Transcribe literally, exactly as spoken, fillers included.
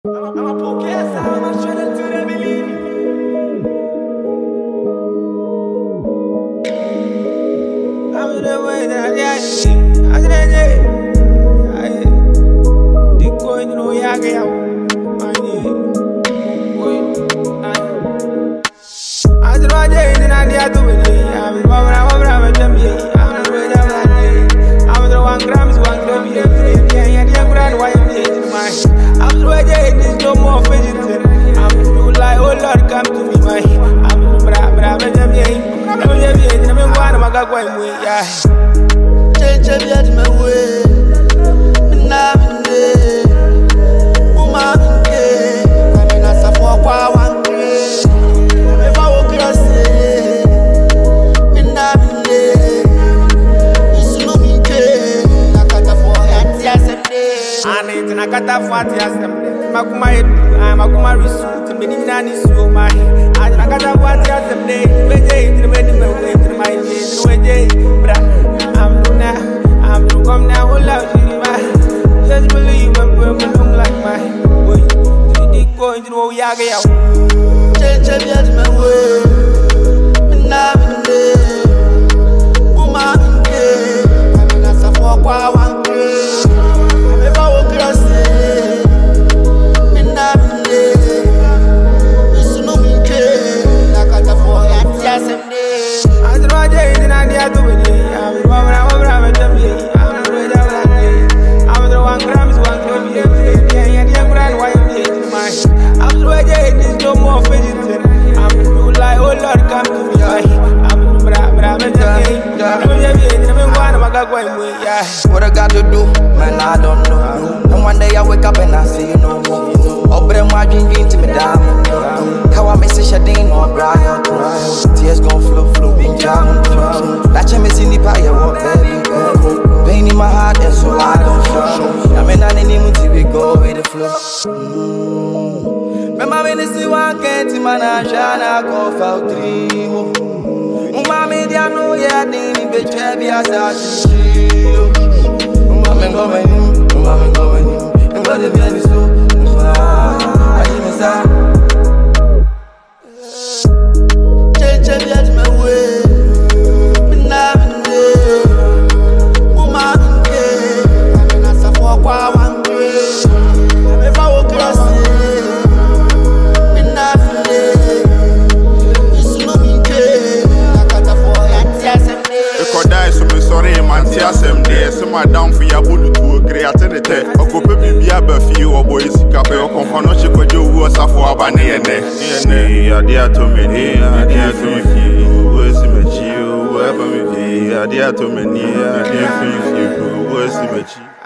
I'm a poke ass out, I'm a shredder to the believe. I'm the way that I get. I'm the way. The coin, you know, yeah, yeah. I'm the way that I get to me. I'm the one I'm a champion. I'm the way that I get. I'm the one grams, one gram, yeah, yeah, yeah, yeah, why I'm I'm the way that is no more vegetarian. I'm the like, oh Lord, come to me, my. I'm the brave, brave, brave. I'm the brave, I'm the one I'm a going way, yeah. Change it my way. I'm the woman, I'm in a support one day. If I walk across it, I'm the it's no me, I got a four hands, yes, a day. I need to cut off what yes, Makuma, I'm a Kuma Risu, to many nannies, so my. I got off what yes, the day, the day, the wedding, the way, the my day, the way, I'm Luna, I'm to come now, all out in my. Just believe I'm purple, like my boy. The going to know Yaga. Change it my way. I'm the woman, I'm in a support one day. If I walk across it, I'm the it's no me, I got a four hands, yes, a day. I'm the way that I get to me. I'm the one I'm a brave champion. I'm the way that I get. I'm the one grams, one gram, yeah, yeah, yeah, yeah, why I'm the my. I'm the way that is no more vegetarian. I'm the like, oh Lord, come to me, I'm the brave, brave champion. I'm the one I'm a going way, yeah. What I got to do, man, I don't know. And one day I wake up and I see you no more. Obre my dream to me down. How I miss a shading or Brian. Tears gon' flow, flow, in jam. That's a missing the fire, what baby. Pain in my heart, and so I don't show. I mean, I need to we go with the flow. Remember when this one came to my nation, I go for three. Mama, they know ya, they need to be a sashi. Mama, go with him, Mama, go with him. And what if you are so? I even say, change it my way. I'm the woman, I'm in a support one day. If I walk across it, I'm the it's no me, I got a four hands, yes, a day. So me sorry, man, Tiasem there. So my down for your bullet to agree at any time. I go baby be a buffy or boys, Cape or Confanoche, but you was a for a banner. Yeah, dear to me, dear to me, where's the whoever me, dear to me, dear to me, where's the